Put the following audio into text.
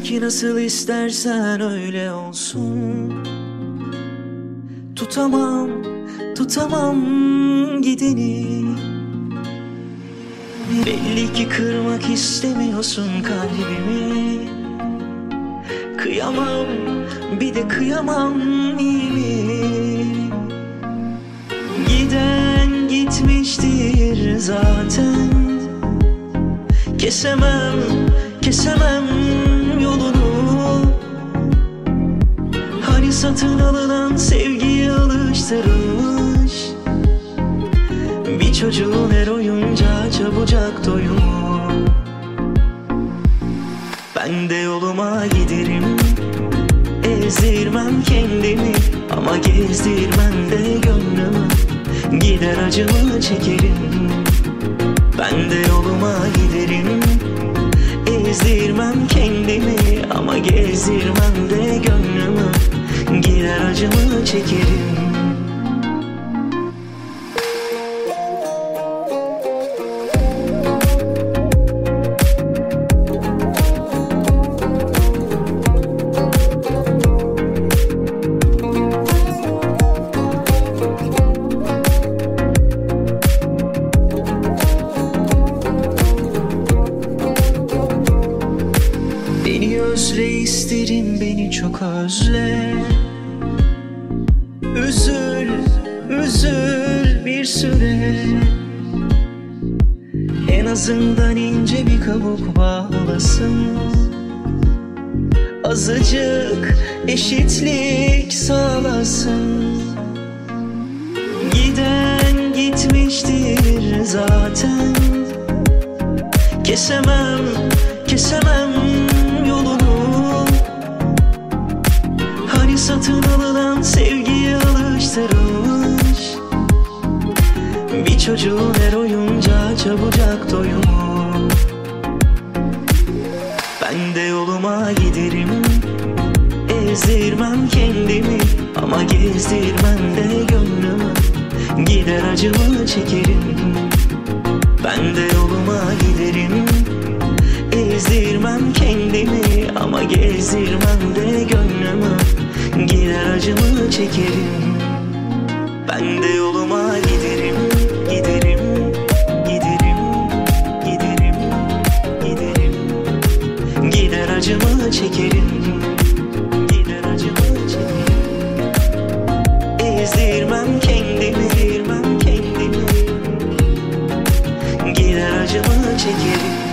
Peki nasıl istersen öyle olsun. Tutamam, tutamam gideni. Belli ki kırmak istemiyorsun kalbimi. Kıyamam, bir de kıyamam, iyi mi? Giden gitmiştir zaten. Kesemem, kesemem yolunu. Hani satın alınan sevgiye alıştırılmış bir çocuğun her oyuncağı çabucak doyumu. Ben de yoluma giderim, ezdirmem kendimi, ama gezdirmem de gönlümü. Gider acımı çekerim. Ben de yoluma giderim, ezdirmem kendimi, ama gezdirmem de gönlümü. Gider acımı çekerim. Beni özle isterim, beni çok özle. Üzül, üzül bir süre. En azından ince bir kabuk bağlasın. Azıcık eşitlik sağlasın. Giden gitmiştir zaten. Kesemem, kesemem yolunu. Hani satın alınan sevgiye alıştırılmış bir çocuğun her oyuncağı çabucak doyumu. Ben de yoluma giderim, ezdirmem kendimi, ama gezdirmem de gönlümü. Gider acımı çekerim. Ben de yoluma giderim, ezdirmem kendimi, ama gezdirmem de gönlümü. Gider acımı çekerim. Ben de yoluma giderim, giderim, giderim, giderim, giderim. Gider acımı çekerim. Gider acımı çekerim. Ezdirmem kendimi, ezdirmem kendimi. Gider acımı çekerim.